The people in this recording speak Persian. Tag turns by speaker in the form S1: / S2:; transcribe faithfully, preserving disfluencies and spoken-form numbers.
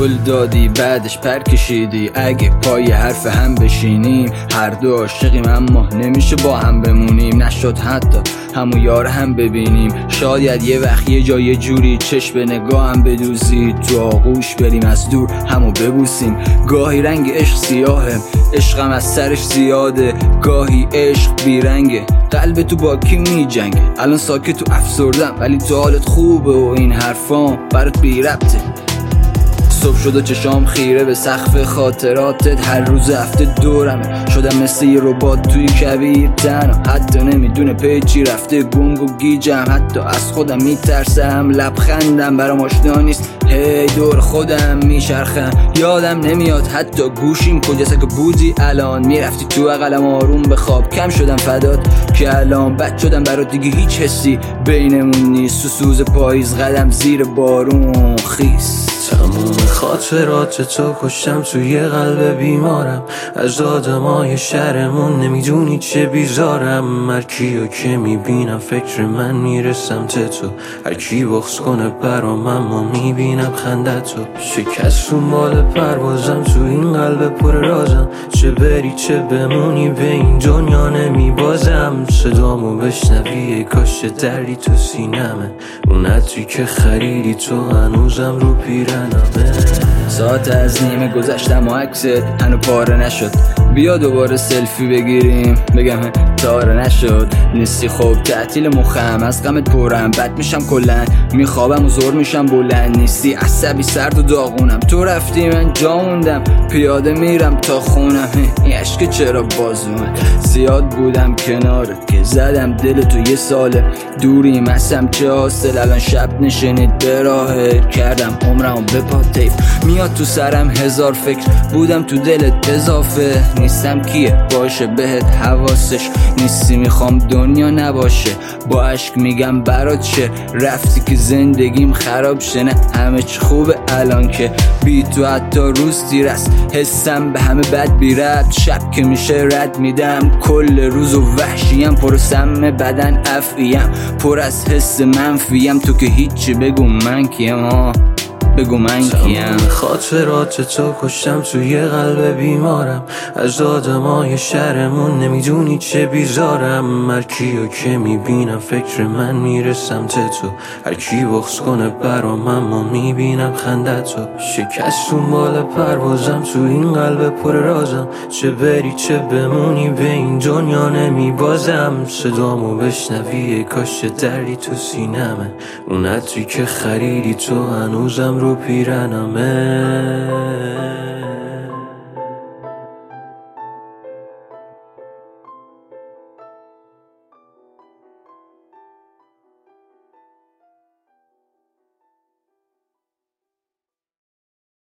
S1: قول دادی بعدش پر کشیدی، اگه پای حرف هم بشینیم هر دو عاشقیم اما نمیشه با هم بمونیم. نشد حتی همو یار هم ببینیم، شاید یه وقت یه جا یه جوری چشم به نگاه هم بدوزی، تو آغوش بریم از دور همو ببوسیم. گاهی رنگ عشق سیاهه، عشقم از سرش زیاده، گاهی عشق بیرنگه، قلب تو با کی می جنگه. الان ساکت تو افسردم ولی تو حالت خوبه و این حرفام برات بی ربطه. صبح شد و چشام خیره به سقف خاطراتت، هر روز هفته دورمه، شدم مثل یه ربات توی کویر تنها، حتی نمیدونه پیچی رفته گنگ و گیجم، حتی از خودم میترسم، لبخندم برام آشنا نیست، هی دور خودم میچرخم، یادم نمیاد حتی گوشیم کجاست که بودی الان، میرفتی تو اقلم آروم به خواب، کم شدم فدات که الان بد شدم برات، دیگه هیچ حسی بینمون نیست، تو سوز پاییز قدم زیر بارون خیس.
S2: تموم خاطرات تو کشتم توی قلب بیمارم، از آدمای شهرمون نمیدونی چه بیزارم، هر کیو که میبینم فکر من میرسم تو، هر کی بغض کنه برام اما میبینم خندتو، شکست مال پروازم تو این قلب پر رازم، چه بری چه بمونی به این دنیا نمیبازم، صدامو بشنوی کاش دردی تو سینمه، اون عطری که خریدی تو هنوزم رو پیرنمه.
S1: ساعت از نیمه گذشتم و عکست هنو پاره نشد، بیا دوباره سلفی بگیریم، بگم تاره نشد، نیستی خوب تعطیل مخم، از غمت پرم بد میشم کلن، میخوابم و زور میشم بلند، نیستی عصبی سرد و داغونم، تو رفتی من جا موندم، پیاده میرم تا خونم، این عشق چرا باز اومد، زیاد بودم کنارت که زدم دل تو یه ساله، دوریم ازم چه حاصل، الان شب نشینید به راهت، کردم عمرم به پا تیف، میاد تو سرم هزار فکر، بودم تو دلت اضافه، نیستم کیه باشه بهت حواسش نیستی، میخوام دنیا نباشه، با عشق میگم برات چه، رفتی که زندگیم خراب شه، نه همه چی خوبه الان که بی تو حتی روز تیر است، حسم به همه بد بی ربط، شب که میشه رد میدم، کل روز و وحشیم، پر سم بدن افعیم، پر از حس منفیم، تو که هیچی بگو من کیم، ها بگو من کیم.
S2: خاطرات تو کشتم توی قلب بیمارم، از آدمای شهرمون نمیدونی چه بیزارم، هر کیو که میبینم فکر من میرسم تو، هر کی بغض کنه برام اما میبینم خندتو، شکست مال پروازم تو این قلب پر رازم، چه بری چه بمونی به این دنیا نمیبازم، صدامو بشنوی کاش دردی تو سینمه، اون عطری که خریدی تو هنوزم رو پیرنمه.